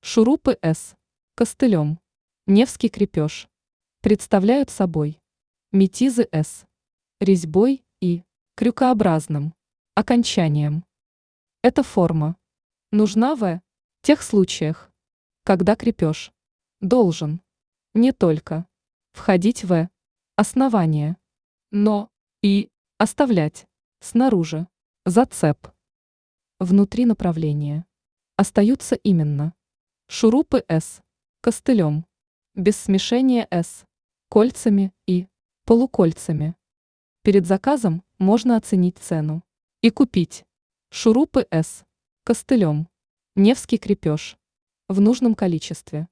Шурупы С костылем. Невский крепеж. Представляют собой метизы С резьбой и крюкообразным окончанием. Эта форма нужна в тех случаях, когда крепеж должен не только входить в основание, но и оставлять снаружи зацеп. Внутри направления остаются именно шурупы С костылем, без смешения С кольцами и полукольцами. Перед заказом можно оценить цену и купить шурупы С костылем, Невский крепеж в нужном количестве.